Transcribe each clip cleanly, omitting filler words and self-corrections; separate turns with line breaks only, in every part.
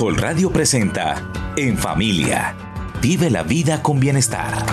Caracol Radio presenta En Familia. Vive la vida con bienestar.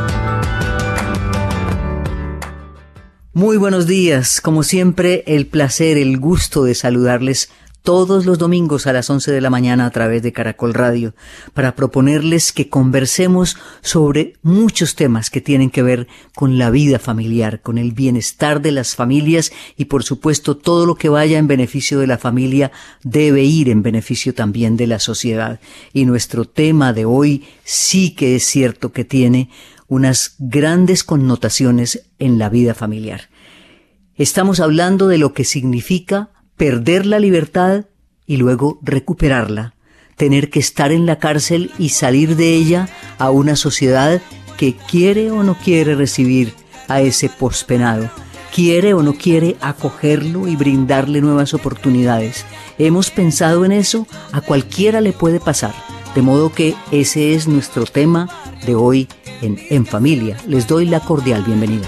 Muy buenos días. Como siempre, el placer, el gusto de saludarles todos los domingos a las 11 de la mañana a través de Caracol Radio para proponerles que conversemos sobre muchos temas que tienen que ver con la vida familiar, con el bienestar de las familias y por supuesto todo lo que vaya en beneficio de la familia debe ir en beneficio también de la sociedad. Y nuestro tema de hoy sí que es cierto que tiene unas grandes connotaciones en la vida familiar. Estamos hablando de lo que significa perder la libertad y luego recuperarla, tener que estar en la cárcel y salir de ella a una sociedad que quiere o no quiere recibir a ese pospenado, quiere o no quiere acogerlo y brindarle nuevas oportunidades. ¿Hemos pensado en eso? A cualquiera le puede pasar, de modo que ese es nuestro tema de hoy en Familia. Les doy la cordial bienvenida.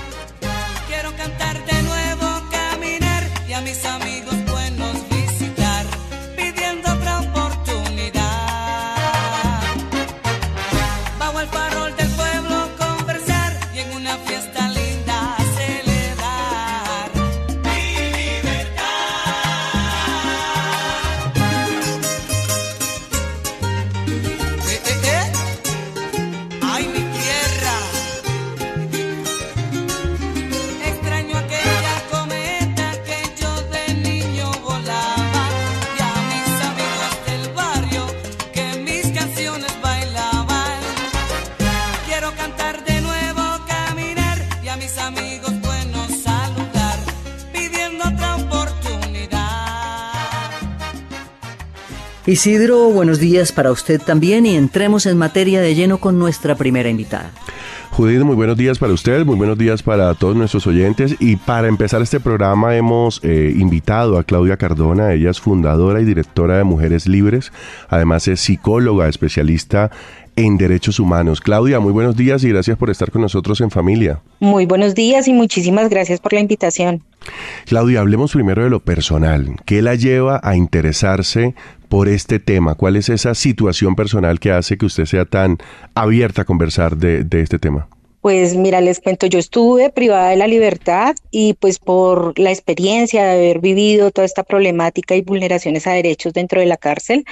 Isidro, buenos días para usted también y entremos en materia de lleno con nuestra primera invitada.
Judith, muy buenos días para usted, muy buenos días para todos nuestros oyentes y para empezar este programa hemos invitado a Claudia Cardona. Ella es fundadora y directora de Mujeres Libres, además es psicóloga, especialista en derechos humanos. Claudia, muy buenos días y gracias por estar con nosotros en Familia.
Muy buenos días y muchísimas gracias por la invitación.
Claudia, hablemos primero de lo personal. ¿Qué la lleva a interesarse por este tema? ¿Cuál es esa situación personal que hace que usted sea tan abierta a conversar de este tema?
Pues mira, les cuento, yo estuve privada de la libertad y pues por la experiencia de haber vivido toda esta problemática y vulneraciones a derechos dentro de la cárcel,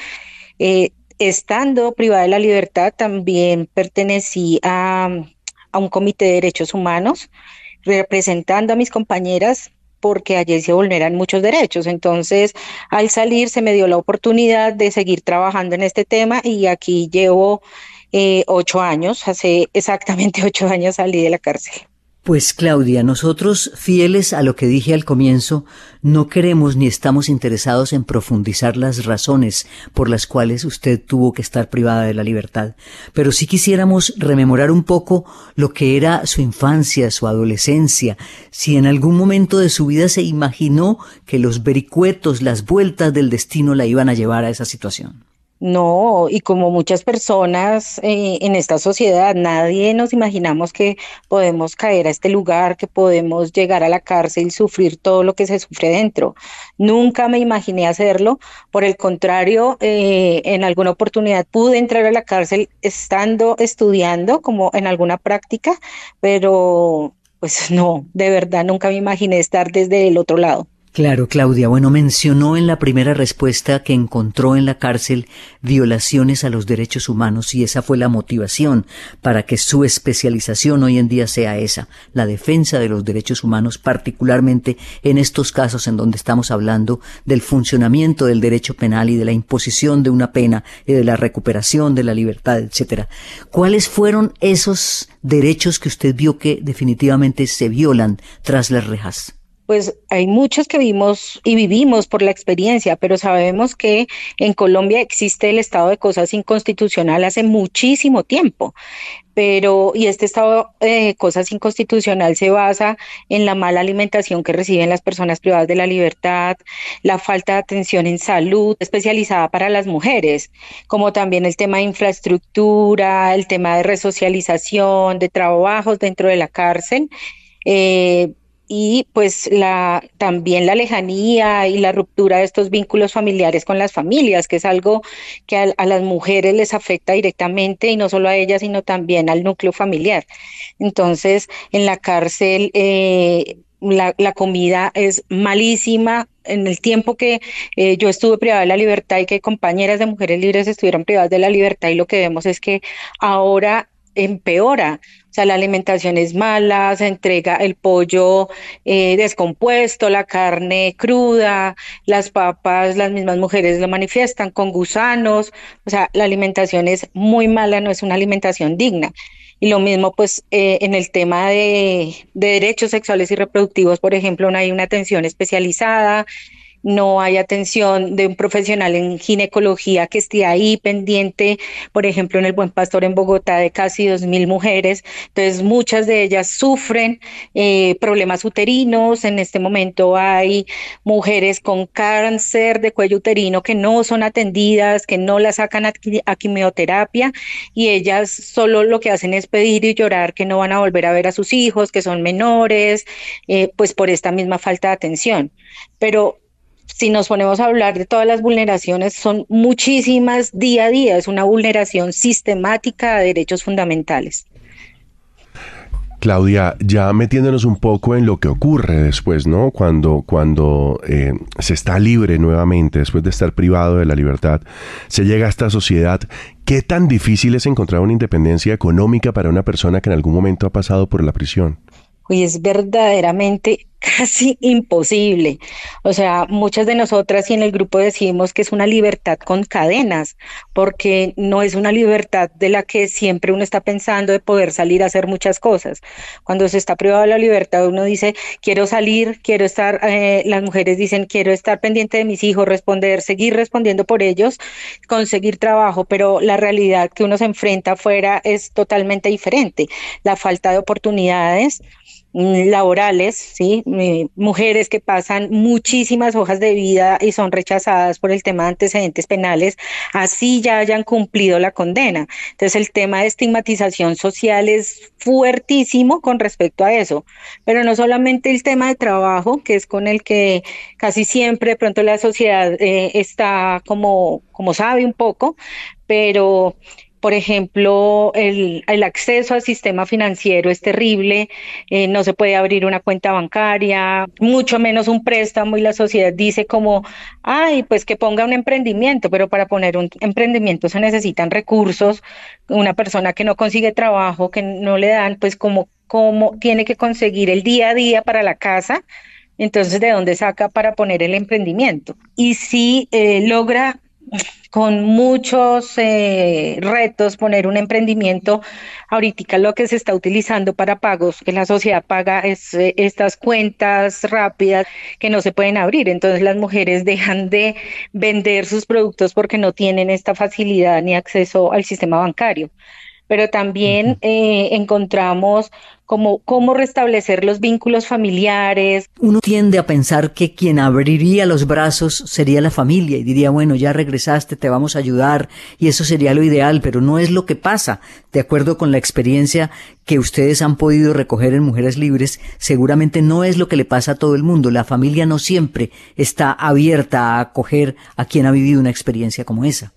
estando privada de la libertad también pertenecí a un comité de derechos humanos representando a mis compañeras porque allí se vulneran muchos derechos. Entonces, al salir se me dio la oportunidad de seguir trabajando en este tema y aquí llevo 8 años, hace exactamente 8 años salí de la cárcel.
Pues Claudia, nosotros, fieles a lo que dije al comienzo, no queremos ni estamos interesados en profundizar las razones por las cuales usted tuvo que estar privada de la libertad, pero sí quisiéramos rememorar un poco lo que era su infancia, su adolescencia, si en algún momento de su vida se imaginó que los vericuetos, las vueltas del destino la iban a llevar a esa situación.
No, y como muchas personas en esta sociedad, nadie nos imaginamos que podemos caer a este lugar, que podemos llegar a la cárcel y sufrir todo lo que se sufre dentro. Nunca me imaginé hacerlo, por el contrario, en alguna oportunidad pude entrar a la cárcel estando estudiando, como en alguna práctica, pero pues no, de verdad nunca me imaginé estar desde el otro lado.
Claro, Claudia. Bueno, mencionó en la primera respuesta que encontró en la cárcel violaciones a los derechos humanos y esa fue la motivación para que su especialización hoy en día sea esa, la defensa de los derechos humanos, particularmente en estos casos en donde estamos hablando del funcionamiento del derecho penal y de la imposición de una pena y de la recuperación de la libertad, etcétera. ¿Cuáles fueron esos derechos que usted vio que definitivamente se violan tras las rejas?
Pues hay muchos que vimos y vivimos por la experiencia, pero sabemos que en Colombia existe el estado de cosas inconstitucional hace muchísimo tiempo, y este estado de cosas inconstitucional se basa en la mala alimentación que reciben las personas privadas de la libertad, la falta de atención en salud especializada para las mujeres, como también el tema de infraestructura, el tema de resocialización, de trabajos dentro de la cárcel, y pues también la lejanía y la ruptura de estos vínculos familiares con las familias, que es algo que a las mujeres les afecta directamente y no solo a ellas, sino también al núcleo familiar. Entonces, en la cárcel la comida es malísima. En el tiempo que yo estuve privada de la libertad y que compañeras de mujeres libres estuvieron privadas de la libertad, y lo que vemos es que ahora empeora. O sea, la alimentación es mala, se entrega el pollo descompuesto, la carne cruda, las papas, las mismas mujeres lo manifiestan con gusanos. O sea, la alimentación es muy mala, no es una alimentación digna. Y lo mismo, pues, en el tema de derechos sexuales y reproductivos, por ejemplo, no hay una atención especializada, no hay atención de un profesional en ginecología que esté ahí pendiente, por ejemplo, en el Buen Pastor en Bogotá, de casi 2.000 mujeres. Entonces, muchas de ellas sufren problemas uterinos. En este momento hay mujeres con cáncer de cuello uterino que no son atendidas, que no las sacan a quimioterapia, y ellas solo lo que hacen es pedir y llorar que no van a volver a ver a sus hijos, que son menores, pues por esta misma falta de atención. Pero si nos ponemos a hablar de todas las vulneraciones, son muchísimas día a día, es una vulneración sistemática de derechos fundamentales.
Claudia, ya metiéndonos un poco en lo que ocurre después, ¿no? Cuando se está libre nuevamente, después de estar privado de la libertad, se llega a esta sociedad. ¿Qué tan difícil es encontrar una independencia económica para una persona que en algún momento ha pasado por la prisión?
Y es verdaderamente casi imposible. O sea, muchas de nosotras y en el grupo decimos que es una libertad con cadenas, porque no es una libertad de la que siempre uno está pensando de poder salir a hacer muchas cosas. Cuando se está privado de la libertad, uno dice, quiero salir, quiero estar, las mujeres dicen, quiero estar pendiente de mis hijos, responder, seguir respondiendo por ellos, conseguir trabajo, pero la realidad que uno se enfrenta afuera es totalmente diferente. La falta de oportunidades laborales, ¿sí? Mujeres que pasan muchísimas hojas de vida y son rechazadas por el tema de antecedentes penales, así ya hayan cumplido la condena. Entonces el tema de estigmatización social es fuertísimo con respecto a eso, pero no solamente el tema de trabajo, que es con el que casi siempre de pronto la sociedad está como sabe un poco, pero por ejemplo, el acceso al sistema financiero es terrible, no se puede abrir una cuenta bancaria, mucho menos un préstamo, y la sociedad dice como, ay, pues que ponga un emprendimiento, pero para poner un emprendimiento se necesitan recursos. Una persona que no consigue trabajo, que no le dan, pues como tiene que conseguir el día a día para la casa. Entonces, ¿de dónde saca para poner el emprendimiento? Y si logra con muchos retos poner un emprendimiento, ahorita lo que se está utilizando para pagos, que la sociedad paga, es estas cuentas rápidas que no se pueden abrir. Entonces las mujeres dejan de vender sus productos porque no tienen esta facilidad ni acceso al sistema bancario. Pero también encontramos cómo restablecer los vínculos familiares.
Uno tiende a pensar que quien abriría los brazos sería la familia y diría, bueno, ya regresaste, te vamos a ayudar, y eso sería lo ideal, pero no es lo que pasa. De acuerdo con la experiencia que ustedes han podido recoger en Mujeres Libres, seguramente no es lo que le pasa a todo el mundo. La familia no siempre está abierta a acoger a quien ha vivido una experiencia como esa.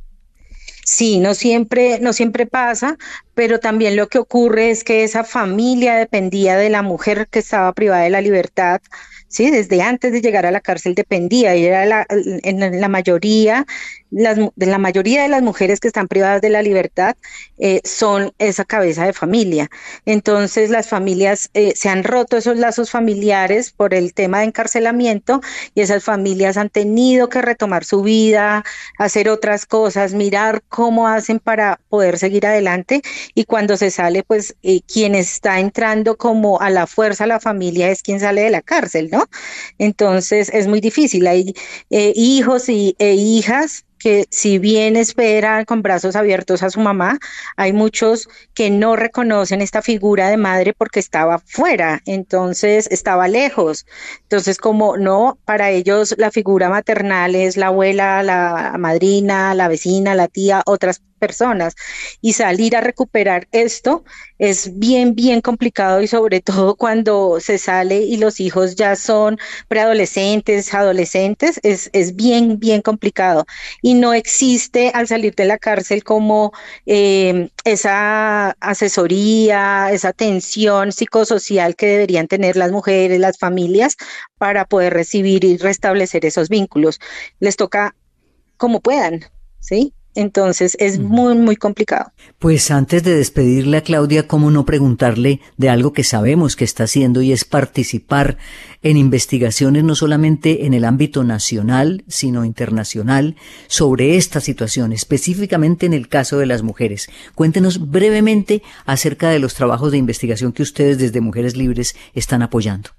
Sí, no siempre pasa, pero también lo que ocurre es que esa familia dependía de la mujer que estaba privada de la libertad, sí, desde antes de llegar a la cárcel dependía, y era en la mayoría, la mayoría de las mujeres que están privadas de la libertad son esa cabeza de familia. Entonces las familias se han roto esos lazos familiares por el tema de encarcelamiento, y esas familias han tenido que retomar su vida, hacer otras cosas, mirar cómo hacen para poder seguir adelante, y cuando se sale, pues quien está entrando como a la fuerza a la familia es quien sale de la cárcel, ¿no? Entonces es muy difícil. Hay hijos e hijas que, si bien esperan con brazos abiertos a su mamá, hay muchos que no reconocen esta figura de madre porque estaba fuera, entonces estaba lejos. Entonces, como no, para ellos la figura maternal es la abuela, la madrina, la vecina, la tía, otras personas, y salir a recuperar esto es bien, bien complicado, y sobre todo cuando se sale y los hijos ya son preadolescentes, adolescentes, es bien, bien complicado. Y no existe al salir de la cárcel como esa asesoría, esa atención psicosocial que deberían tener las mujeres, las familias, para poder recibir y restablecer esos vínculos. Les toca como puedan, ¿sí? Entonces es muy, muy complicado.
Pues antes de despedirle a Claudia, ¿cómo no preguntarle de algo que sabemos que está haciendo, y es participar en investigaciones no solamente en el ámbito nacional, sino internacional, sobre esta situación, específicamente en el caso de las mujeres? Cuéntenos brevemente acerca de los trabajos de investigación que ustedes desde Mujeres Libres están apoyando.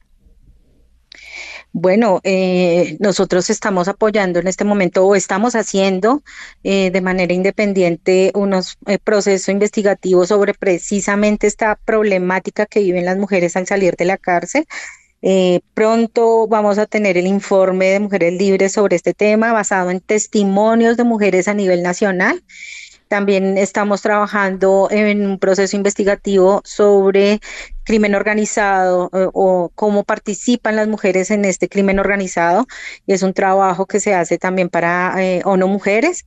Bueno, nosotros estamos apoyando en este momento, o estamos haciendo de manera independiente, unos procesos investigativos sobre precisamente esta problemática que viven las mujeres al salir de la cárcel. Pronto vamos a tener el informe de Mujeres Libres sobre este tema, basado en testimonios de mujeres a nivel nacional. También estamos trabajando en un proceso investigativo sobre crimen organizado, o cómo participan las mujeres en este crimen organizado. Y es un trabajo que se hace también para ONU Mujeres.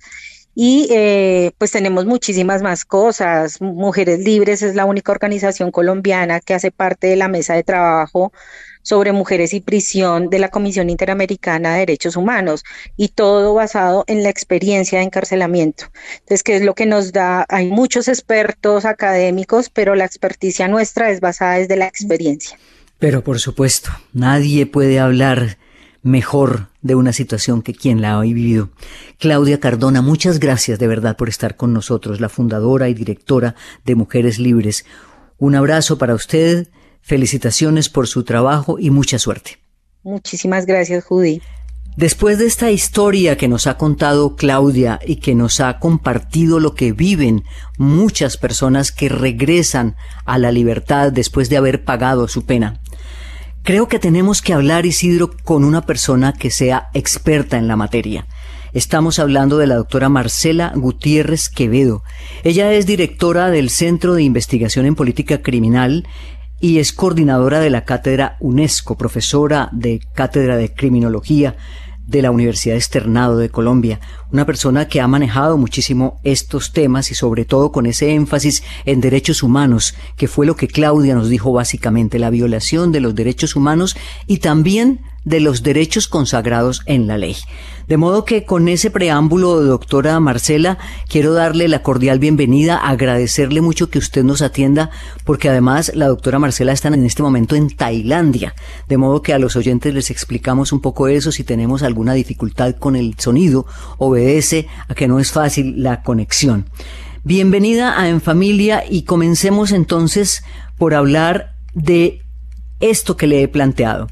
Y pues tenemos muchísimas más cosas. Mujeres Libres es la única organización colombiana que hace parte de la mesa de trabajo sobre mujeres y prisión de la Comisión Interamericana de Derechos Humanos, y todo basado en la experiencia de encarcelamiento. Entonces, ¿qué es lo que nos da? Hay muchos expertos académicos, pero la experticia nuestra es basada desde la experiencia.
Pero por supuesto, nadie puede hablar mejor de una situación que quien la ha vivido. Claudia Cardona, muchas gracias de verdad por estar con nosotros, la fundadora y directora de Mujeres Libres. Un abrazo para usted. Felicitaciones por su trabajo y mucha suerte.
Muchísimas gracias, Judy.
Después de esta historia que nos ha contado Claudia y que nos ha compartido lo que viven muchas personas que regresan a la libertad después de haber pagado su pena, creo que tenemos que hablar, Isidro, con una persona que sea experta en la materia. Estamos hablando de la doctora Marcela Gutiérrez Quevedo. Ella es directora del Centro de Investigación en Política Criminal y es coordinadora de la Cátedra UNESCO, profesora de Cátedra de Criminología de la Universidad Externado de Colombia. Una persona que ha manejado muchísimo estos temas y sobre todo con ese énfasis en derechos humanos, que fue lo que Claudia nos dijo básicamente, la violación de los derechos humanos y también de los derechos consagrados en la ley. De modo que con ese preámbulo, doctora Marcela, quiero darle la cordial bienvenida, agradecerle mucho que usted nos atienda, porque además la doctora Marcela está en este momento en Tailandia, de modo que a los oyentes les explicamos un poco eso. Si tenemos alguna dificultad con el sonido, obedece a que no es fácil la conexión. Bienvenida a En Familia, y comencemos entonces por hablar de esto que le he planteado.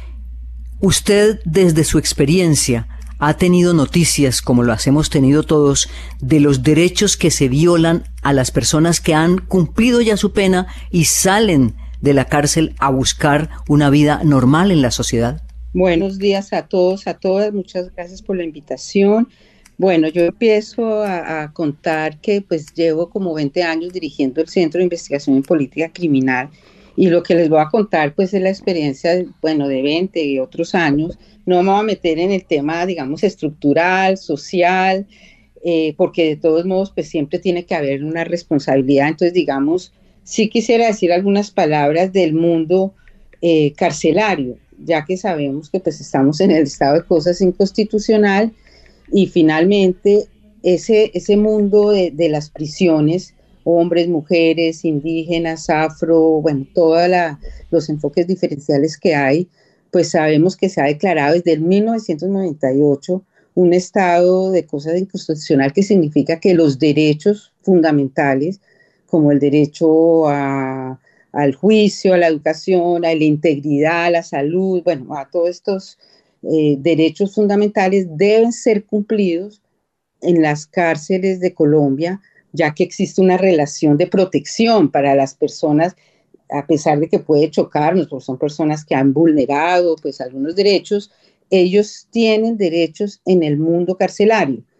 Usted, desde su experiencia, ha tenido noticias, como las hemos tenido todos, de los derechos que se violan a las personas que han cumplido ya su pena y salen de la cárcel a buscar una vida normal en la sociedad.
Buenos días a todos, a todas. Muchas gracias por la invitación. Bueno, yo empiezo a contar que pues llevo como 20 años dirigiendo el Centro de Investigación en Política Criminal. Y lo que les voy a contar, pues, es la experiencia, bueno, de 20 y otros años. No me voy a meter en el tema, digamos, estructural, social, porque de todos modos, pues, siempre tiene que haber una responsabilidad. Entonces, digamos, sí quisiera decir algunas palabras del mundo carcelario, ya que sabemos que, pues, estamos en el estado de cosas inconstitucional, y finalmente ese mundo de las prisiones, hombres, mujeres, indígenas, afro, bueno, todos los enfoques diferenciales que hay, pues sabemos que se ha declarado desde el 1998 un estado de cosas inconstitucional, que significa que los derechos fundamentales, como el derecho al juicio, a la educación, a la integridad, a la salud, bueno, a todos estos derechos fundamentales deben ser cumplidos en las cárceles de Colombia, ya que existe una relación de protección para las personas, a pesar de que puede chocarnos, porque son personas que han vulnerado pues algunos derechos. Ellos tienen derechos en el mundo carcelario.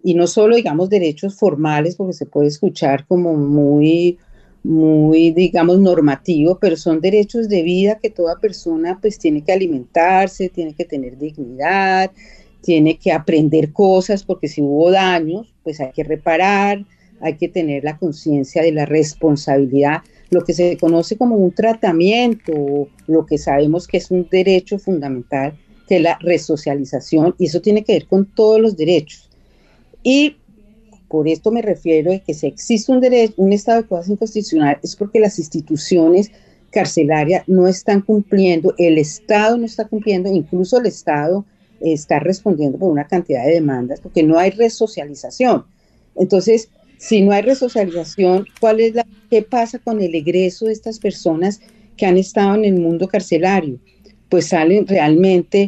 y no solo, digamos, derechos formales, porque se puede escuchar como muy, digamos, normativo, pero son derechos de vida que toda persona pues tiene que alimentarse, tiene que tener dignidad, tiene que aprender cosas, porque si hubo daños, pues hay que reparar, hay que tener la conciencia de la responsabilidad, lo que se conoce como un tratamiento, lo que sabemos que es un derecho fundamental, que es la resocialización, y eso tiene que ver con todos los derechos. Y por esto me refiero a que si existe un estado de cosas inconstitucional, es porque las instituciones carcelarias no están cumpliendo, el Estado no está cumpliendo, incluso el Estado está respondiendo por una cantidad de demandas, porque no hay resocialización. Entonces, si no hay resocialización, ¿qué pasa con el egreso de estas personas que han estado en el mundo carcelario? Pues salen realmente,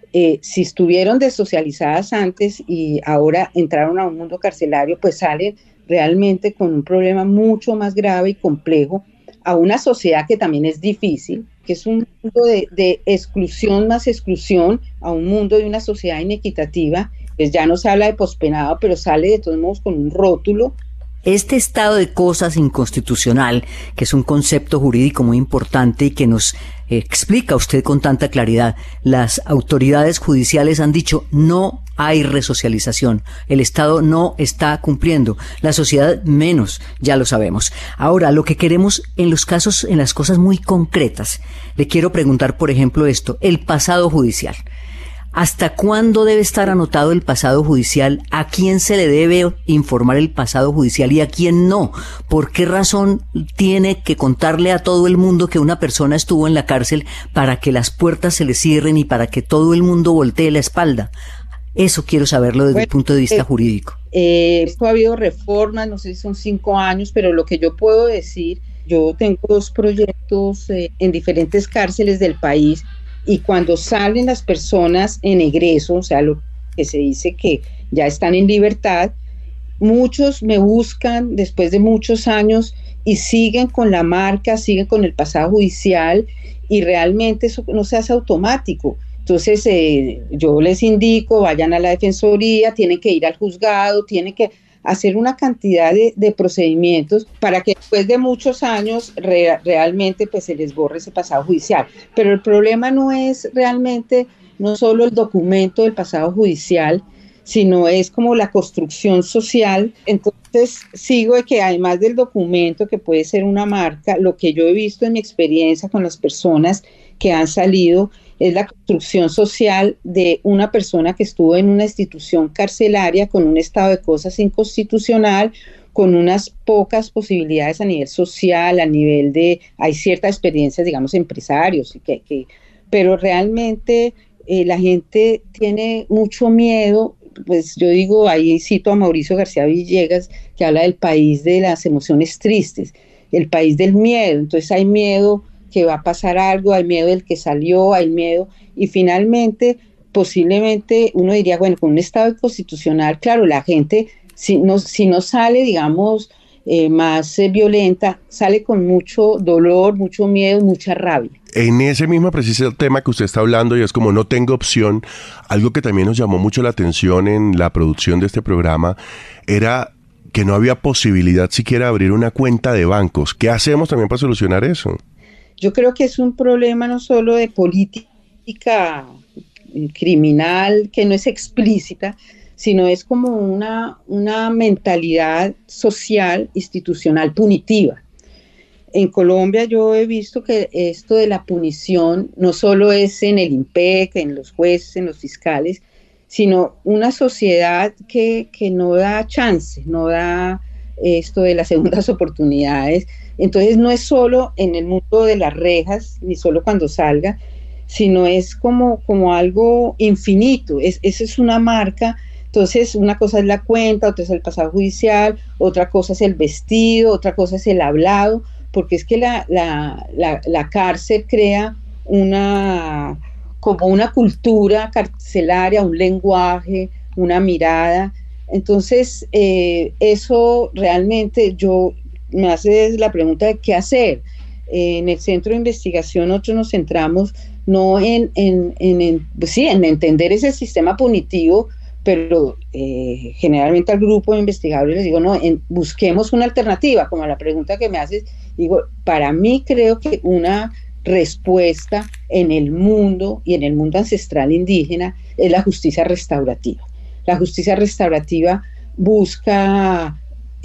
si estuvieron desocializadas antes y ahora entraron a un mundo carcelario, pues salen realmente con un problema mucho más grave y complejo, a una sociedad que también es difícil, que es un mundo de exclusión más exclusión, a un mundo de una sociedad inequitativa. Pues ya no se habla de pospenado, pero sale de todos modos con un rótulo.
Este estado de cosas inconstitucional, que es un concepto jurídico muy importante y que nos explica usted con tanta claridad, las autoridades judiciales han dicho no hay resocialización, el Estado no está cumpliendo, la sociedad menos, ya lo sabemos. Ahora, lo que queremos en los casos, en las cosas muy concretas, le quiero preguntar, por ejemplo, esto, el pasado judicial. ¿Hasta cuándo debe estar anotado el pasado judicial? ¿A quién se le debe informar el pasado judicial y a quién no? ¿Por qué razón tiene que contarle a todo el mundo que una persona estuvo en la cárcel para que las puertas se le cierren y para que todo el mundo voltee la espalda? Eso quiero saberlo desde el punto de vista jurídico.
Esto ha habido reformas, no sé si son 5 años, pero lo que yo puedo decir, yo tengo 2 proyectos en diferentes cárceles del país. Y cuando salen las personas en egreso, o sea, lo que se dice que ya están en libertad, muchos me buscan después de muchos años y siguen con la marca, siguen con el pasado judicial y realmente eso no se hace automático. Entonces yo les indico, vayan a la defensoría, tienen que ir al juzgado, tienen que hacer una cantidad de procedimientos para que después de muchos años realmente pues se les borre ese pasado judicial. Pero el problema no es realmente, no solo el documento del pasado judicial, sino es como la construcción social. Entonces sigo de que además del documento, que puede ser una marca, lo que yo he visto en mi experiencia con las personas que han salido es la construcción social de una persona que estuvo en una institución carcelaria con un estado de cosas inconstitucional, con unas pocas posibilidades a nivel social, a nivel hay ciertas experiencias, digamos, empresarios, pero realmente la gente tiene mucho miedo. Pues yo digo, ahí cito a Mauricio García Villegas, que habla del país de las emociones tristes, el país del miedo. Entonces hay miedo que va a pasar algo, hay miedo del que salió, hay miedo, y finalmente, posiblemente, uno diría, bueno, con un estado constitucional, claro, la gente, si no sale, digamos, más violenta, sale con mucho dolor, mucho miedo, mucha rabia.
En ese mismo preciso tema que usted está hablando, y es como no tengo opción, algo que también nos llamó mucho la atención en la producción de este programa, era que no había posibilidad siquiera de abrir una cuenta de bancos. ¿Qué hacemos también para solucionar eso?
Yo creo que es un problema no solo de política criminal, que no es explícita, sino es como una mentalidad social, institucional, punitiva. En Colombia yo he visto que esto de la punición no solo es en el INPEC, en los jueces, en los fiscales, sino una sociedad que no da chance, no da esto de las segundas oportunidades. Entonces no es solo en el mundo de las rejas, ni solo cuando salga, sino es como algo infinito. Esa es una marca. Entonces una cosa es la cuenta, otra es el pasado judicial, otra cosa es el vestido, otra cosa es el hablado, porque es que la cárcel crea como una cultura carcelaria, un lenguaje, una mirada. Entonces eso realmente me hace la pregunta de qué hacer. En el centro de investigación nosotros nos centramos no en entender ese sistema punitivo, pero generalmente al grupo de investigadores les digo, no, busquemos una alternativa, como la pregunta que me haces, digo, para mí creo que una respuesta en el mundo y en el mundo ancestral indígena es la justicia restaurativa. La justicia restaurativa busca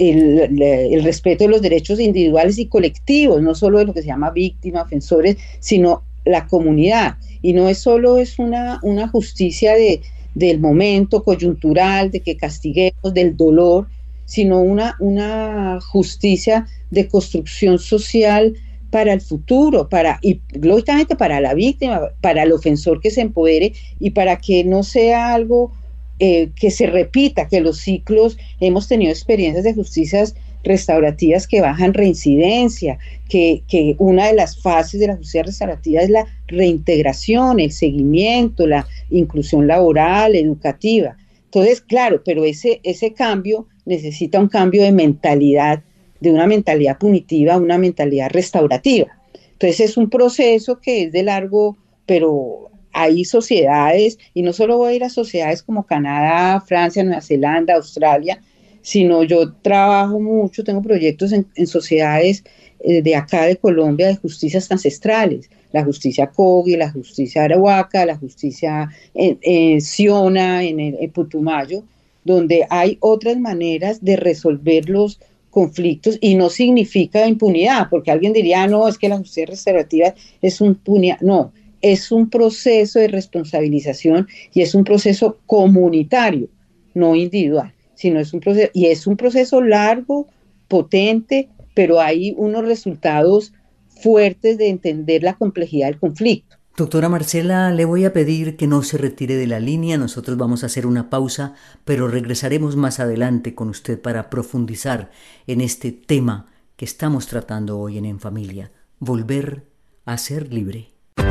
el respeto de los derechos individuales y colectivos, no solo de lo que se llama víctimas, ofensores, sino la comunidad. Y no es solo una justicia del momento coyuntural, de que castiguemos, del dolor, sino una justicia de construcción social para el futuro, y lógicamente para la víctima, para el ofensor que se empodere y para que no sea algo que se repita, que los ciclos, hemos tenido experiencias de justicias restaurativas que bajan reincidencia, que una de las fases de la justicia restaurativa es la reintegración, el seguimiento, la inclusión laboral, educativa. Entonces, claro, pero ese cambio necesita un cambio de mentalidad, de una mentalidad punitiva a una mentalidad restaurativa. Entonces es un proceso que es de largo, pero hay sociedades, y no solo voy a ir a sociedades como Canadá, Francia, Nueva Zelanda, Australia, sino yo trabajo mucho, tengo proyectos en sociedades de acá de Colombia de justicias ancestrales, la justicia Kogi, la justicia Arahuaca, la justicia Siona, en Putumayo, donde hay otras maneras de resolver los conflictos y no significa impunidad, porque alguien diría, no, es que la justicia restaurativa es impunidad. No, es un proceso de responsabilización y es un proceso comunitario, no individual, sino es un proceso largo, potente, pero hay unos resultados fuertes de entender la complejidad del conflicto.
Doctora Marcela, le voy a pedir que no se retire de la línea, nosotros vamos a hacer una pausa, pero regresaremos más adelante con usted para profundizar en este tema que estamos tratando hoy En Familia, volver a ser libre.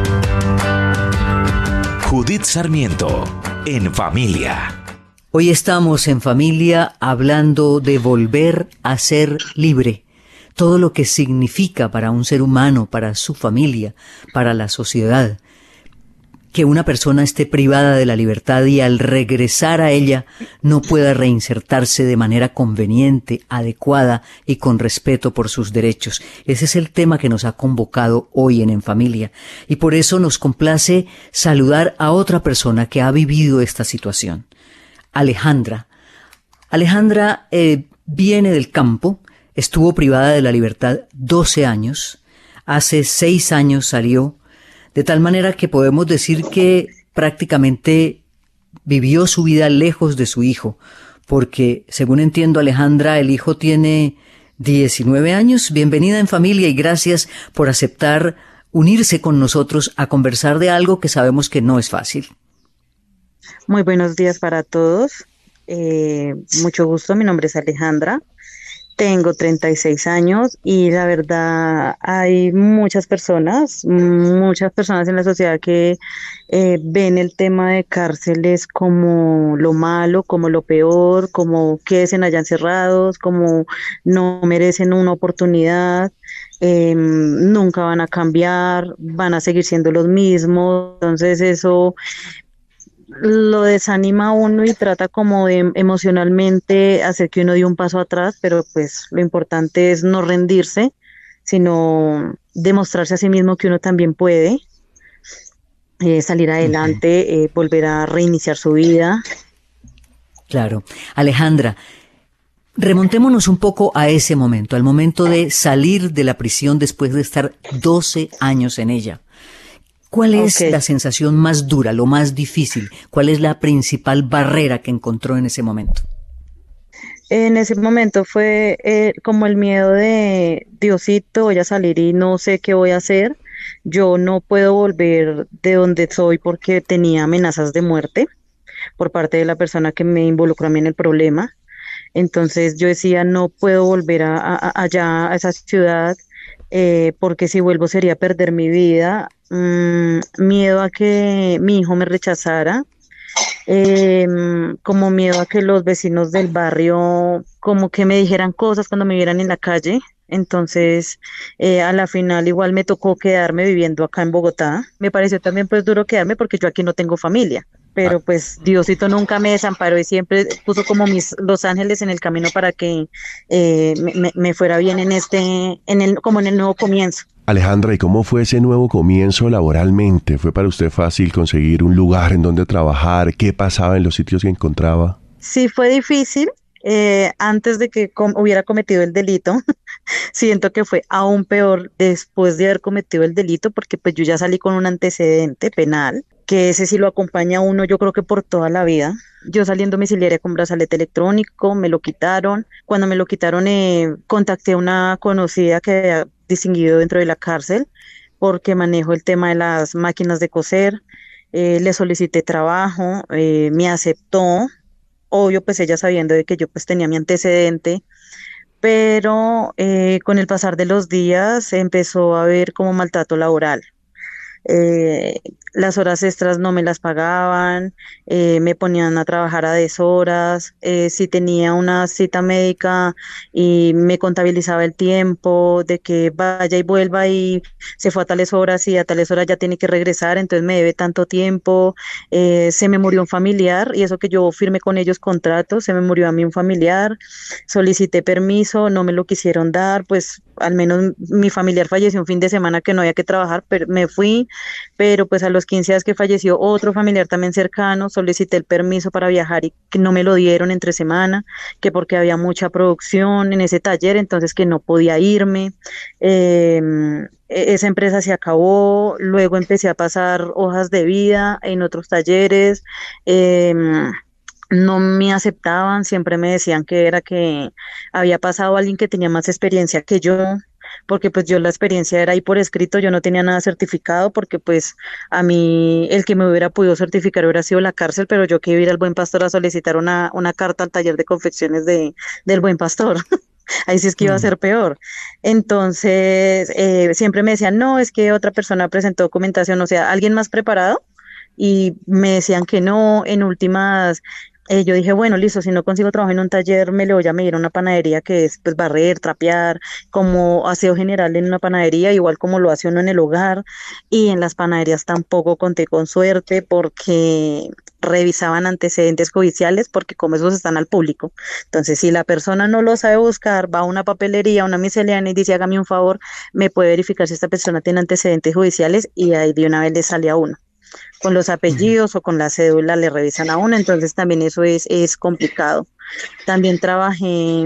Judith Sarmiento, En Familia.
Hoy estamos en familia hablando de volver a ser libre. Todo lo que significa para un ser humano, para su familia, para la sociedad, que una persona esté privada de la libertad y al regresar a ella no pueda reinsertarse de manera conveniente, adecuada y con respeto por sus derechos. Ese es el tema que nos ha convocado hoy en Familia. Y por eso nos complace saludar a otra persona que ha vivido esta situación. Alejandra. Alejandra viene del campo. Estuvo privada de la libertad 12 años, hace 6 años salió, de tal manera que podemos decir que prácticamente vivió su vida lejos de su hijo, porque según entiendo, Alejandra, el hijo tiene 19 años. Bienvenida En Familia y gracias por aceptar unirse con nosotros a conversar de algo que sabemos que no es fácil.
Muy buenos días para todos, mucho gusto, mi nombre es Alejandra. Tengo 36 años y la verdad hay muchas personas en la sociedad que ven el tema de cárceles como lo malo, como lo peor, como quédense allá encerrados, como no merecen una oportunidad, nunca van a cambiar, van a seguir siendo los mismos. Entonces eso lo desanima a uno y trata como de emocionalmente hacer que uno dé un paso atrás, pero pues lo importante es no rendirse, sino demostrarse a sí mismo que uno también puede salir adelante, volver a reiniciar su vida.
Claro. Alejandra, remontémonos un poco a ese momento, al momento de salir de la prisión después de estar 12 años en ella. ¿Cuál es la sensación más dura, lo más difícil? ¿Cuál es la principal barrera que encontró en ese momento?
En ese momento fue como el miedo de Diosito, voy a salir y no sé qué voy a hacer. Yo no puedo volver de donde soy porque tenía amenazas de muerte por parte de la persona que me involucró a mí en el problema. Entonces yo decía, no puedo volver allá a esa ciudad porque si vuelvo sería perder mi vida. Miedo a que mi hijo me rechazara, como miedo a que los vecinos del barrio como que me dijeran cosas cuando me vieran en la calle. Entonces a la final igual me tocó quedarme viviendo acá en Bogotá. Me pareció también pues duro quedarme porque yo aquí no tengo familia. pero pues Diosito nunca me desamparó y siempre puso como los ángeles en el camino para que me fuera bien como en el nuevo comienzo.
Alejandra, ¿y cómo fue ese nuevo comienzo laboralmente? ¿Fue para usted fácil conseguir un lugar en donde trabajar? ¿Qué pasaba en los sitios que encontraba?
Sí, fue difícil. Antes de que hubiera cometido el delito, siento que fue aún peor después de haber cometido el delito, porque pues yo ya salí con un antecedente penal, que ese sí lo acompaña a uno, yo creo que por toda la vida. Yo salí en domiciliaria con brazalete electrónico, me lo quitaron. Cuando me lo quitaron, contacté a una conocida que había distinguido dentro de la cárcel, porque manejo el tema de las máquinas de coser. Le solicité trabajo, me aceptó. Obvio, pues ella sabiendo de que yo pues tenía mi antecedente, pero con el pasar de los días empezó a haber como maltrato laboral. eh, las horas extras no me las pagaban, me ponían a trabajar a deshoras, si tenía una cita médica y me contabilizaba el tiempo de que vaya y vuelva y se fue a tales horas y a tales horas ya tiene que regresar, entonces me debe tanto tiempo. Se me murió un familiar y eso que yo firmé con ellos contratos, se me murió a mí un familiar, solicité permiso, no me lo quisieron dar, pues al menos mi familiar falleció un fin de semana que no había que trabajar, pero me fui, pero pues a los 15 días que falleció otro familiar también cercano, solicité el permiso para viajar y que no me lo dieron entre semana, que porque había mucha producción en ese taller, entonces que no podía irme. Esa empresa se acabó, luego empecé a pasar hojas de vida en otros talleres. No me aceptaban, siempre me decían que era que había pasado alguien que tenía más experiencia que yo, porque pues yo la experiencia era ahí por escrito, yo no tenía nada certificado, porque pues a mí el que me hubiera podido certificar hubiera sido la cárcel, pero yo que iba a ir al Buen Pastor a solicitar una carta al taller de confecciones del Buen Pastor. Ahí sí es que iba a ser peor. Entonces, siempre me decían, no, es que otra persona presentó documentación, o sea, alguien más preparado, y me decían que no, en últimas. Yo dije, bueno, listo, si no consigo trabajo en un taller, me le voy a medir a una panadería que es pues barrer, trapear, como aseo general en una panadería, igual como lo hace uno en el hogar, y en las panaderías tampoco conté con suerte porque revisaban antecedentes judiciales, porque como esos están al público. Entonces, si la persona no lo sabe buscar, va a una papelería, a una miscelánea y dice, hágame un favor, me puede verificar si esta persona tiene antecedentes judiciales, y ahí de una vez le sale a uno con los apellidos o con la cédula le revisan a uno, entonces también eso es complicado. También trabajé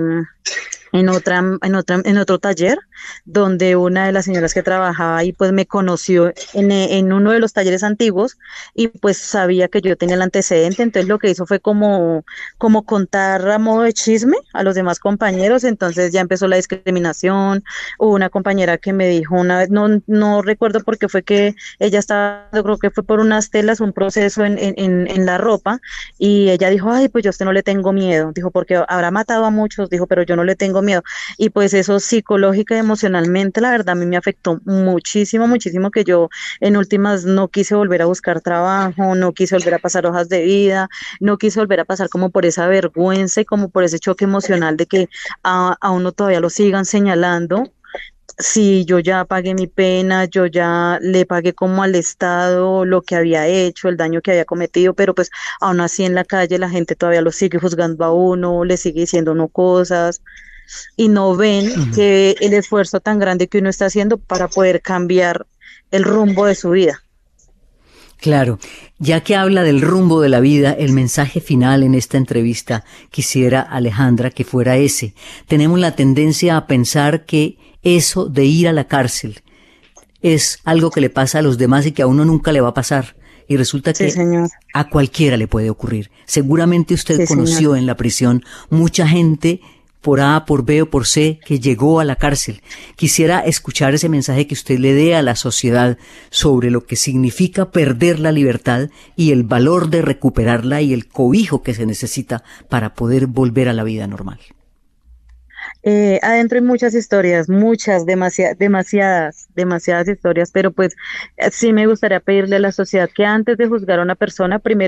en otro taller, donde una de las señoras que trabajaba ahí pues me conoció en uno de los talleres antiguos y pues sabía que yo tenía el antecedente, entonces lo que hizo fue como contar a modo de chisme a los demás compañeros, entonces ya empezó la discriminación. Hubo una compañera que me dijo una vez, no recuerdo por qué fue que ella estaba, yo creo que fue por unas telas, un proceso en la ropa, y ella dijo, ay, pues yo a usted no le tengo miedo, dijo, porque habrá matado a muchos, dijo, pero yo no le tengo miedo. Y pues eso psicológica y emocionalmente, la verdad, a mí me afectó muchísimo, muchísimo, que yo en últimas no quise volver a buscar trabajo, no quise volver a pasar hojas de vida, no quise volver a pasar como por esa vergüenza y como por ese choque emocional de que a uno todavía lo sigan señalando. Sí, yo ya pagué mi pena, yo ya le pagué como al Estado lo que había hecho, el daño que había cometido, pero pues aún así en la calle la gente todavía lo sigue juzgando a uno, le sigue diciendo uno cosas y no ven que el esfuerzo tan grande que uno está haciendo para poder cambiar el rumbo de su vida.
Claro, ya que habla del rumbo de la vida, el mensaje final en esta entrevista quisiera, Alejandra, que fuera ese. Tenemos la tendencia a pensar que eso de ir a la cárcel es algo que le pasa a los demás y que a uno nunca le va a pasar. Y resulta que a cualquiera le puede ocurrir. Seguramente usted conoció en la prisión mucha gente por A, por B o por C, que llegó a la cárcel. Quisiera escuchar ese mensaje que usted le dé a la sociedad sobre lo que significa perder la libertad y el valor de recuperarla y el cobijo que se necesita para poder volver a la vida normal.
Adentro hay muchas historias, demasiadas historias, pero pues sí me gustaría pedirle a la sociedad que antes de juzgar a una persona, primero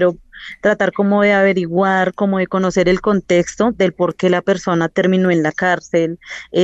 tratar como de averiguar, como de conocer el contexto del por qué la persona terminó en la cárcel,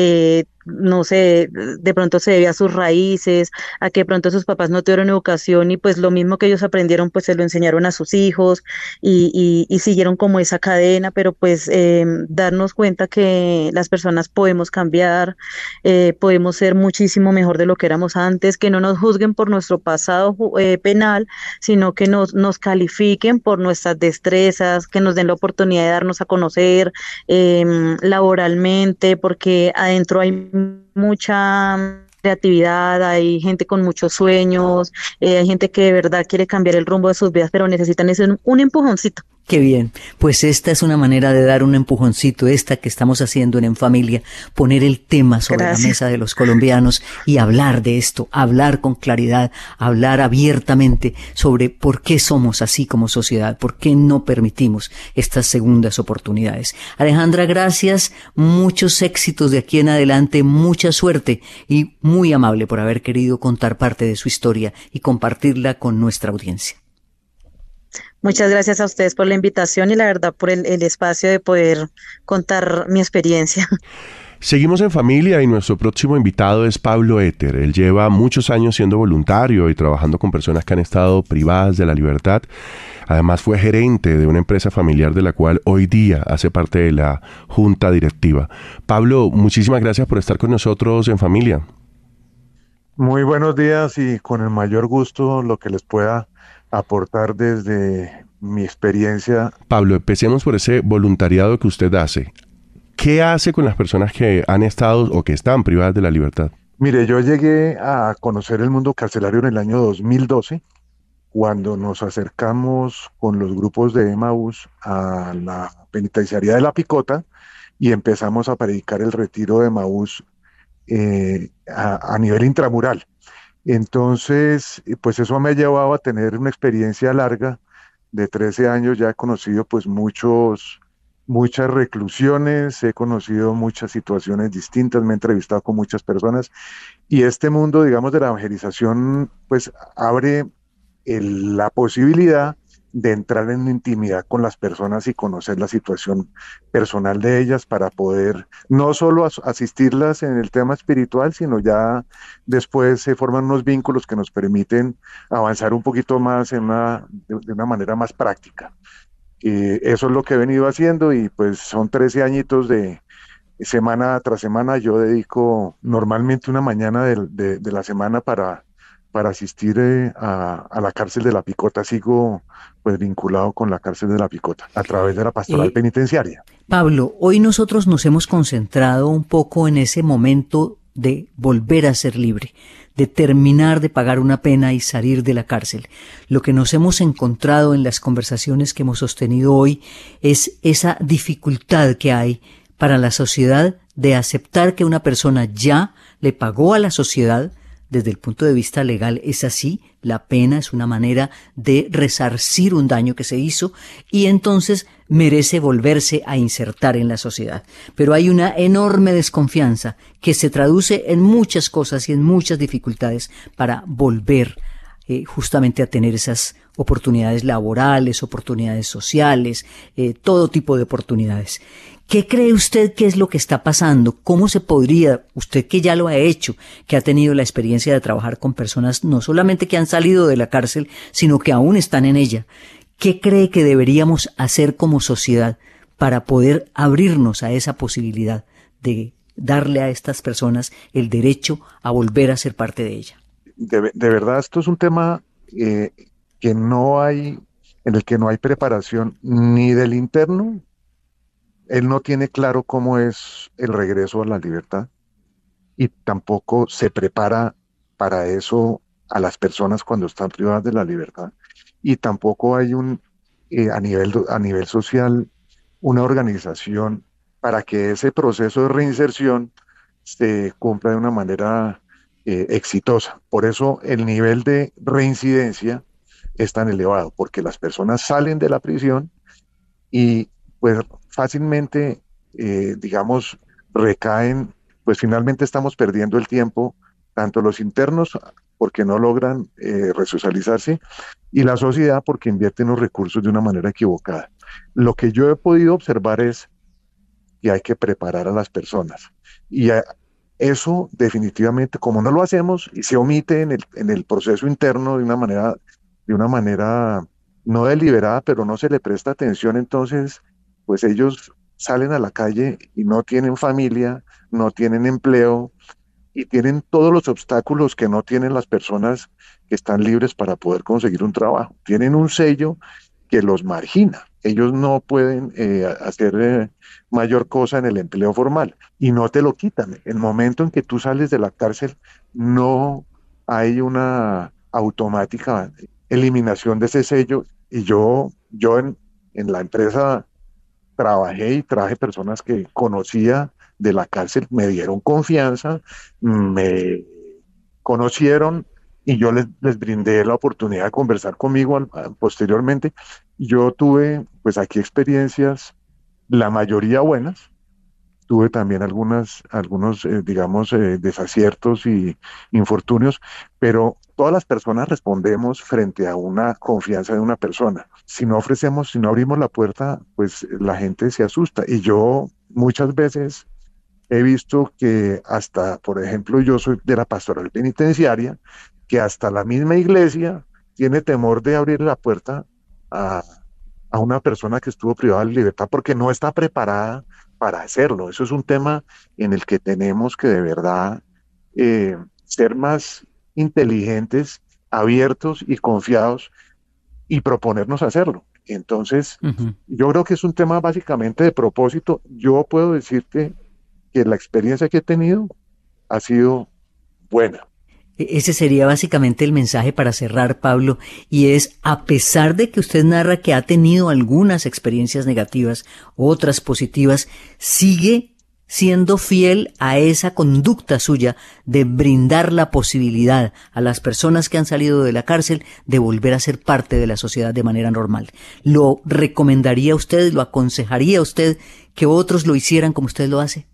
no sé, de pronto se debe a sus raíces, a que de pronto sus papás no tuvieron educación y pues lo mismo que ellos aprendieron pues se lo enseñaron a sus hijos y siguieron como esa cadena, pero pues darnos cuenta que las personas podemos cambiar, podemos ser muchísimo mejor de lo que éramos antes, que no nos juzguen por nuestro pasado penal, sino que nos califiquen por nuestras destrezas, que nos den la oportunidad de darnos a conocer laboralmente, porque adentro hay mucha creatividad, hay gente con muchos sueños, hay gente que de verdad quiere cambiar el rumbo de sus vidas, pero necesitan ese un empujoncito.
Qué bien, pues esta es una manera de dar un empujoncito, esta que estamos haciendo En Familia, poner el tema sobre la mesa de los colombianos y hablar de esto, hablar con claridad, hablar abiertamente sobre por qué somos así como sociedad, por qué no permitimos estas segundas oportunidades. Alejandra, gracias, muchos éxitos de aquí en adelante, mucha suerte y muy amable por haber querido contar parte de su historia y compartirla con nuestra audiencia.
Muchas gracias a ustedes por la invitación y la verdad por el espacio de poder contar mi experiencia.
Seguimos en familia y nuestro próximo invitado es Pablo Éter. Él lleva muchos años siendo voluntario y trabajando con personas que han estado privadas de la libertad. Además fue gerente de una empresa familiar de la cual hoy día hace parte de la junta directiva. Pablo, muchísimas gracias por estar con nosotros en familia.
Muy buenos días y con el mayor gusto lo que les pueda aportar desde mi experiencia.
Pablo, empecemos por ese voluntariado que usted hace. ¿Qué hace con las personas que han estado o que están privadas de la libertad?
Mire, yo llegué a conocer el mundo carcelario en el año 2012, cuando nos acercamos con los grupos de Emaús a la penitenciaría de La Picota y empezamos a predicar el retiro de Emaús a nivel intramural. Entonces, pues eso me ha llevado a tener una experiencia larga de 13 años. Ya he conocido pues muchas reclusiones, he conocido muchas situaciones distintas, me he entrevistado con muchas personas y este mundo, digamos, de la evangelización pues abre la posibilidad de entrar en intimidad con las personas y conocer la situación personal de ellas para poder no solo asistirlas en el tema espiritual, sino ya después se forman unos vínculos que nos permiten avanzar un poquito más de una manera más práctica. Eso es lo que he venido haciendo y pues son 13 añitos de semana tras semana. Yo dedico normalmente una mañana de la semana para asistir a la cárcel de La Picota. Sigo pues vinculado con la cárcel de La Picota a través de la pastoral penitenciaria.
Pablo, hoy nosotros nos hemos concentrado un poco en ese momento de volver a ser libre, de terminar de pagar una pena y salir de la cárcel. Lo que nos hemos encontrado en las conversaciones que hemos sostenido hoy es esa dificultad que hay para la sociedad de aceptar que una persona ya le pagó a la sociedad. Desde el punto de vista legal es así, la pena es una manera de resarcir un daño que se hizo y entonces merece volverse a insertar en la sociedad. Pero hay una enorme desconfianza que se traduce en muchas cosas y en muchas dificultades para volver justamente a tener esas oportunidades laborales, oportunidades sociales, todo tipo de oportunidades. ¿Qué cree usted que es lo que está pasando? ¿Cómo se podría, usted que ya lo ha hecho, que ha tenido la experiencia de trabajar con personas no solamente que han salido de la cárcel, sino que aún están en ella? ¿Qué cree que deberíamos hacer como sociedad para poder abrirnos a esa posibilidad de darle a estas personas el derecho a volver a ser parte de ella?
De verdad, esto es un tema en el que no hay preparación ni del interno. Él no tiene claro cómo es el regreso a la libertad y tampoco se prepara para eso a las personas cuando están privadas de la libertad. Y tampoco hay a nivel social una organización para que ese proceso de reinserción se cumpla de una manera exitosa. Por eso el nivel de reincidencia es tan elevado, porque las personas salen de la prisión y pues fácilmente, recaen, pues finalmente estamos perdiendo el tiempo, tanto los internos porque no logran resocializarse, y la sociedad porque invierte en los recursos de una manera equivocada. Lo que yo he podido observar es que hay que preparar a las personas. Y eso definitivamente, como no lo hacemos y se omite en el proceso interno de una manera no deliberada, pero no se le presta atención, entonces pues ellos salen a la calle y no tienen familia, no tienen empleo y tienen todos los obstáculos que no tienen las personas que están libres para poder conseguir un trabajo. Tienen un sello que los margina. Ellos no pueden hacer mayor cosa en el empleo formal y no te lo quitan. El momento en que tú sales de la cárcel no hay una automática eliminación de ese sello, y yo en la empresa trabajé y traje personas que conocía de la cárcel, me dieron confianza, me conocieron y yo les brindé la oportunidad de conversar conmigo posteriormente. Yo tuve pues aquí experiencias, la mayoría buenas, tuve también algunos desaciertos y infortunios, pero todas las personas respondemos frente a una confianza de una persona. Si no abrimos la puerta, pues la gente se asusta. Y yo muchas veces he visto que hasta, por ejemplo, yo soy de la pastoral penitenciaria, que hasta la misma iglesia tiene temor de abrir la puerta a una persona que estuvo privada de libertad porque no está preparada para hacerlo. Eso es un tema en el que tenemos que de verdad ser más inteligentes, abiertos y confiados y proponernos hacerlo. Entonces, yo creo que es un tema básicamente de propósito. Yo puedo decirte que la experiencia que he tenido ha sido buena.
Ese sería básicamente el mensaje para cerrar, Pablo, y es, a pesar de que usted narra que ha tenido algunas experiencias negativas, otras positivas, sigue siendo fiel a esa conducta suya de brindar la posibilidad a las personas que han salido de la cárcel de volver a ser parte de la sociedad de manera normal. ¿Lo recomendaría usted, lo aconsejaría usted que otros lo hicieran como usted lo hace?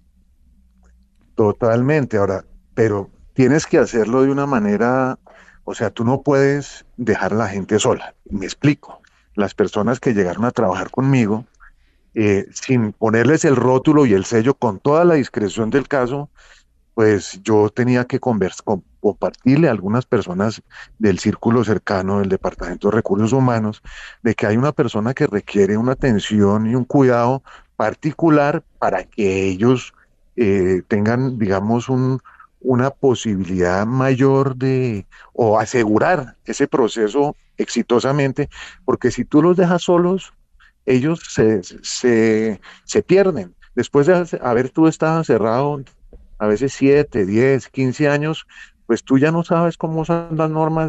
Totalmente. Ahora, pero tienes que hacerlo de una manera, o sea, tú no puedes dejar a la gente sola. Me explico. Las personas que llegaron a trabajar conmigo, sin ponerles el rótulo y el sello, con toda la discreción del caso, pues yo tenía que compartirle a algunas personas del círculo cercano del Departamento de Recursos Humanos de que hay una persona que requiere una atención y un cuidado particular para que ellos tengan, digamos, una posibilidad mayor o asegurar ese proceso exitosamente, porque si tú los dejas solos, ellos se pierden. Después de haber tú estado encerrado a veces 7, 10, 15 años, pues tú ya no sabes cómo son las normas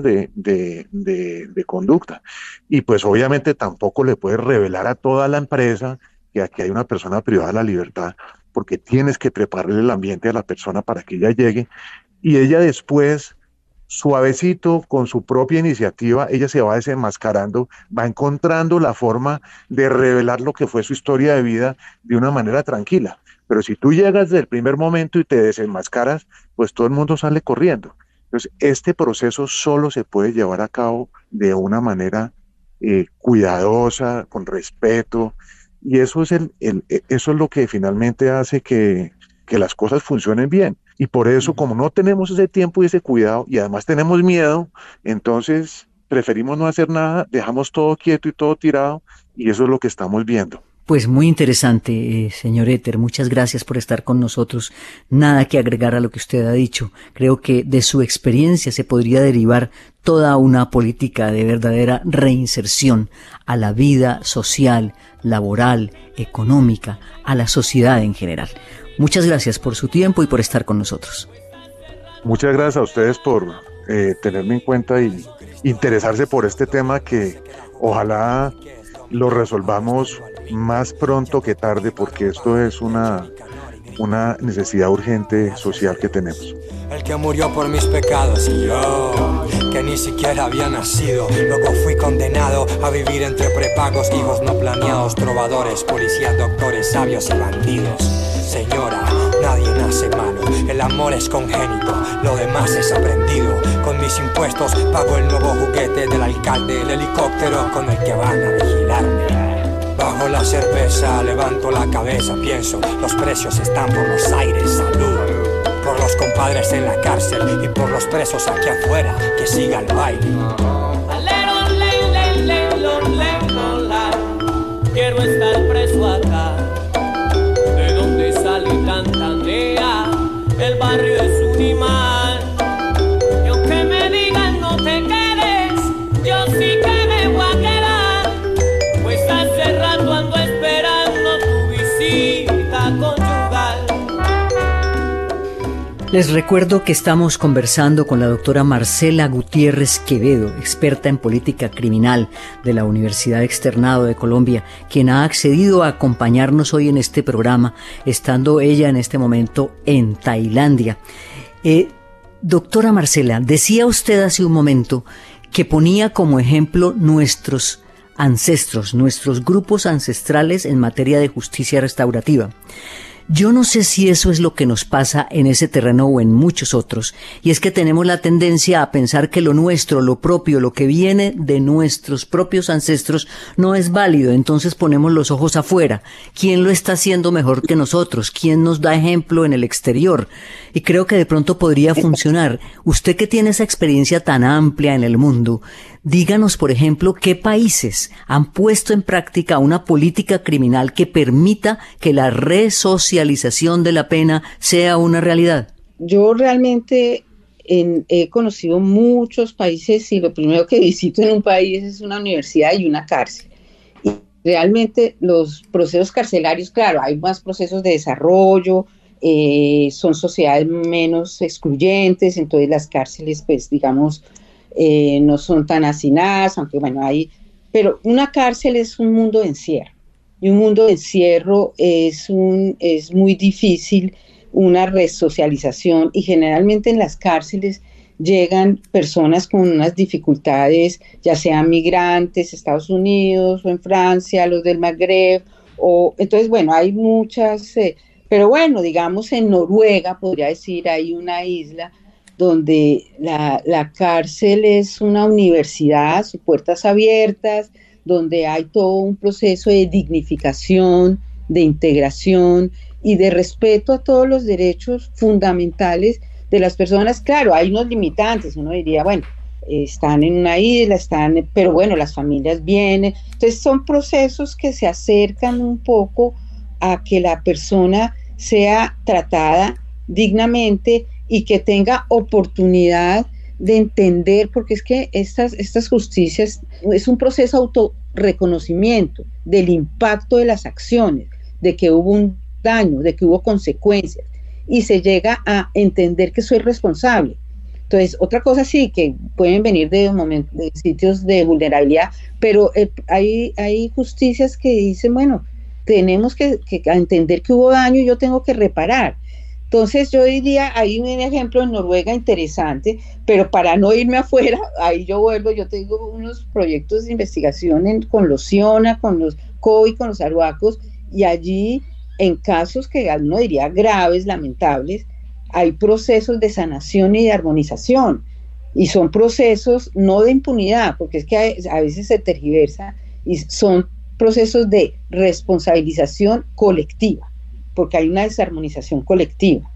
de conducta. Y pues obviamente tampoco le puedes revelar a toda la empresa que aquí hay una persona privada de la libertad, porque tienes que prepararle el ambiente a la persona para que ella llegue, y ella después, suavecito, con su propia iniciativa, ella se va desenmascarando, va encontrando la forma de revelar lo que fue su historia de vida de una manera tranquila. Pero si tú llegas desde el primer momento y te desenmascaras, pues todo el mundo sale corriendo. Entonces, este proceso solo se puede llevar a cabo de una manera cuidadosa, con respeto, y eso es eso es lo que finalmente hace que las cosas funcionen bien. Y por eso, como no tenemos ese tiempo y ese cuidado, y además tenemos miedo, entonces preferimos no hacer nada, dejamos todo quieto y todo tirado, y eso es lo que estamos viendo.
Pues muy interesante, señor Éter. Muchas gracias por estar con nosotros. Nada que agregar a lo que usted ha dicho. Creo que de su experiencia se podría derivar toda una política de verdadera reinserción a la vida social, laboral, económica, a la sociedad en general. Muchas gracias por su tiempo y por estar con nosotros.
Muchas gracias a ustedes por tenerme en cuenta y interesarse por este tema que ojalá lo resolvamos más pronto que tarde, porque esto es una necesidad urgente social que tenemos.
El que murió por mis pecados y yo, que ni siquiera había nacido. Luego fui condenado a vivir entre prepagos, hijos no planeados, trovadores, policías, doctores, sabios y bandidos. Señora, nadie nace malo, el amor es congénito, lo demás es aprendido. Con mis impuestos pago el nuevo juguete del alcalde, el helicóptero con el que van a vigilarme. Bajo la cerveza, levanto la cabeza, pienso, los precios están por los aires, salud. Por los compadres en la cárcel y por los presos aquí afuera, que siga el baile.
Quiero estar preso acá, de donde sale tanta nea, el barrio es un imán. Y aunque me digan no te quedes, yo sí que me voy a quedar, pues hace rato ando esperando tu visita conyugal.
Les recuerdo que estamos conversando con la doctora Marcela Gutiérrez Quevedo, experta en política criminal de la Universidad Externado de Colombia, quien ha accedido a acompañarnos hoy en este programa, estando ella en este momento en Tailandia. Doctora Marcela, decía usted hace un momento que ponía como ejemplo nuestros ancestros, nuestros grupos ancestrales en materia de justicia restaurativa. Yo no sé si eso es lo que nos pasa en ese terreno o en muchos otros, y es que tenemos la tendencia a pensar que lo nuestro, lo propio, lo que viene de nuestros propios ancestros no es válido, entonces ponemos los ojos afuera. ¿Quién lo está haciendo mejor que nosotros? ¿Quién nos da ejemplo en el exterior? Y creo que de pronto podría funcionar. Usted que tiene esa experiencia tan amplia en el mundo, díganos, por ejemplo, qué países han puesto en práctica una política criminal que permita que la resocialización de la pena sea una realidad.
Yo realmente he conocido muchos países y lo primero que visito en un país es una universidad y una cárcel. Y realmente los procesos carcelarios, claro, hay más procesos de desarrollo, son sociedades menos excluyentes, entonces las cárceles, pues digamos, no son tan hacinadas, aunque bueno, pero una cárcel es un mundo de encierro, y un mundo de encierro es muy difícil una resocialización, y generalmente en las cárceles llegan personas con unas dificultades, ya sean migrantes, Estados Unidos o en Francia, los del Magreb, entonces bueno, hay muchas, pero bueno, digamos en Noruega, podría decir, hay una isla donde la cárcel es una universidad, sus puertas abiertas, donde hay todo un proceso de dignificación, de integración y de respeto a todos los derechos fundamentales de las personas. Claro, hay unos limitantes, uno diría, bueno, están en una isla, pero bueno, las familias vienen. Entonces son procesos que se acercan un poco a que la persona sea tratada dignamente y que tenga oportunidad de entender, porque es que estas justicias es un proceso de autorreconocimiento del impacto de las acciones, de que hubo un daño, de que hubo consecuencias, y se llega a entender que soy responsable. Entonces, otra cosa sí, que pueden venir de sitios de vulnerabilidad, pero hay justicias que dicen, bueno, tenemos que entender que hubo daño y yo tengo que reparar. Entonces yo diría, hay un ejemplo en Noruega interesante, pero para no irme afuera, ahí yo tengo unos proyectos de investigación con los CIONA, con los COI, con los arhuacos, y allí en casos que uno diría graves, lamentables, hay procesos de sanación y de armonización, y son procesos no de impunidad, porque es que a veces se tergiversa, y son procesos de responsabilización colectiva, porque hay una desarmonización colectiva.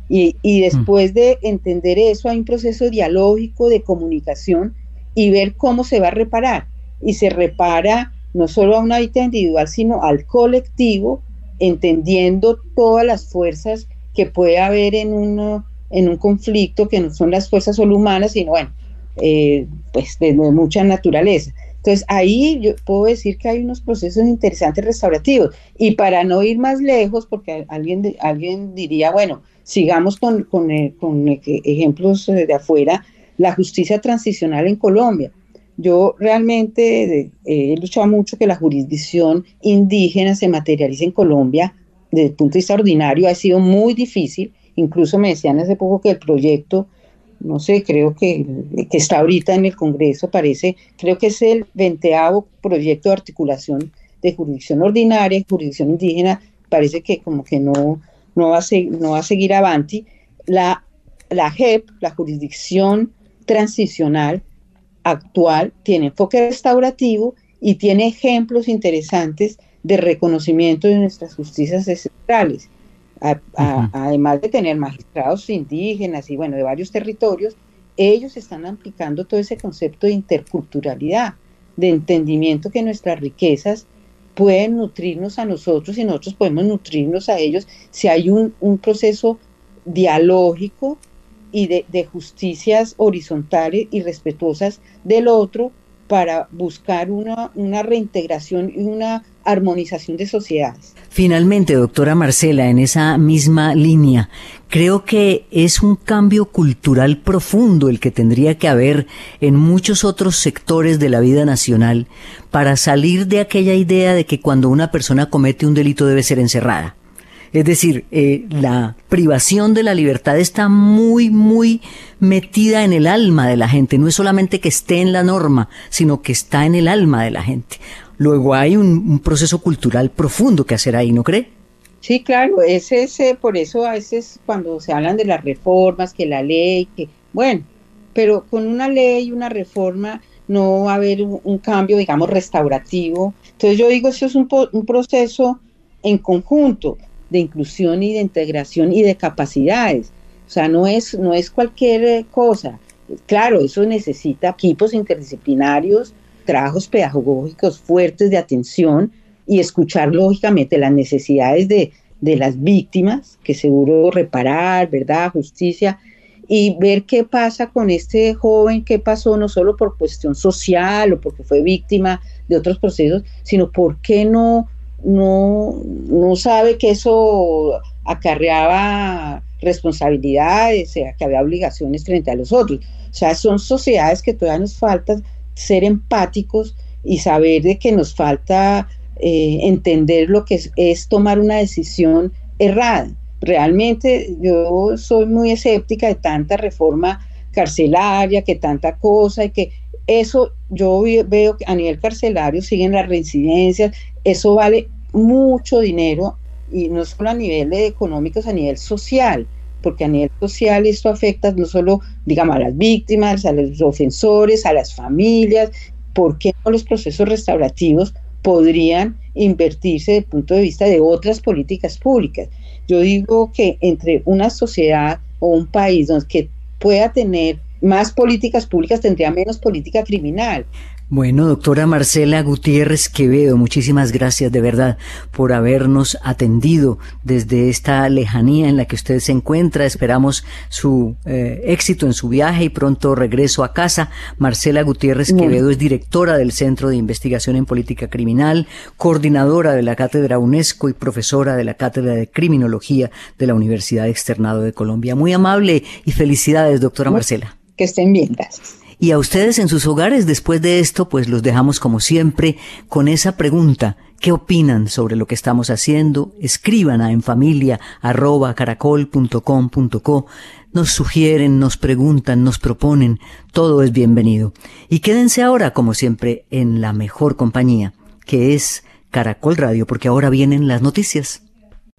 Y después de entender eso, hay un proceso dialógico de comunicación y ver cómo se va a reparar. Y se repara no solo a una víctima individual, sino al colectivo, entendiendo todas las fuerzas que puede haber en un conflicto, que no son las fuerzas solo humanas, sino bueno, pues de mucha naturaleza. Entonces ahí yo puedo decir que hay unos procesos interesantes restaurativos, y para no ir más lejos, porque alguien diría, bueno, sigamos con ejemplos de afuera, la justicia transicional en Colombia. Yo realmente he luchado mucho que la jurisdicción indígena se materialice en Colombia. Desde el punto de vista ordinario ha sido muy difícil, incluso me decían hace poco que el proyecto, no sé, creo que está ahorita en el Congreso, creo que es el 20º proyecto de articulación de jurisdicción ordinaria y jurisdicción indígena, parece que como que no no va a seguir avanti. La JEP, la Jurisdicción Transicional actual, tiene enfoque restaurativo y tiene ejemplos interesantes de reconocimiento de nuestras justicias ancestrales. Además de tener magistrados indígenas y bueno, de varios territorios, ellos están aplicando todo ese concepto de interculturalidad, de entendimiento que nuestras riquezas pueden nutrirnos a nosotros y nosotros podemos nutrirnos a ellos si hay un proceso dialógico y de justicias horizontales y respetuosas del otro para buscar una reintegración y una armonización de sociedades.
Finalmente, doctora Marcela, en esa misma línea, creo que es un cambio cultural profundo el que tendría que haber en muchos otros sectores de la vida nacional para salir de aquella idea de que cuando una persona comete un delito debe ser encerrada. Es decir, la privación de la libertad está muy, muy metida en el alma de la gente. No es solamente que esté en la norma, sino que está en el alma de la gente. Luego hay un proceso cultural profundo que hacer ahí, ¿no cree?
Sí, claro, por eso a veces cuando se hablan de las reformas, que la ley, bueno, pero con una ley y una reforma no va a haber un cambio, digamos, restaurativo. Entonces yo digo, eso es un proceso en conjunto de inclusión y de integración y de capacidades. O sea, no es cualquier cosa. Claro, eso necesita equipos interdisciplinarios, trabajos pedagógicos fuertes de atención y escuchar lógicamente las necesidades de las víctimas, que seguro reparar, verdad, justicia, y ver qué pasa con este joven, qué pasó no solo por cuestión social o porque fue víctima de otros procesos, sino por qué no sabe que eso acarreaba responsabilidades, que había obligaciones frente a los otros. O sea, son sociedades que todavía nos falta ser empáticos y saber de que nos falta entender lo que es tomar una decisión errada. Realmente yo soy muy escéptica de tanta reforma carcelaria, que tanta cosa, y que eso yo veo que a nivel carcelario siguen las reincidencias, eso vale mucho dinero y no solo a nivel económico, a nivel social, porque a nivel social esto afecta no solo, digamos, a las víctimas, a los ofensores, a las familias. ¿Por qué no los procesos restaurativos podrían invertirse desde el punto de vista de otras políticas públicas? Yo digo que entre una sociedad o un país que pueda tener más políticas públicas tendría menos política criminal.
Bueno, doctora Marcela Gutiérrez Quevedo, muchísimas gracias de verdad por habernos atendido desde esta lejanía en la que usted se encuentra. Esperamos su éxito en su viaje y pronto regreso a casa. Marcela Gutiérrez Quevedo es directora del Centro de Investigación en Política Criminal, coordinadora de la Cátedra UNESCO y profesora de la Cátedra de Criminología de la Universidad Externado de Colombia. Muy amable y felicidades, doctora Marcela.
Que estén bien, gracias.
Y a ustedes en sus hogares, después de esto, pues los dejamos como siempre con esa pregunta. ¿Qué opinan sobre lo que estamos haciendo? Escriban a enfamilia@caracol.com.co. Nos sugieren, nos preguntan, nos proponen. Todo es bienvenido. Y quédense ahora, como siempre, en la mejor compañía, que es Caracol Radio, porque ahora vienen las noticias.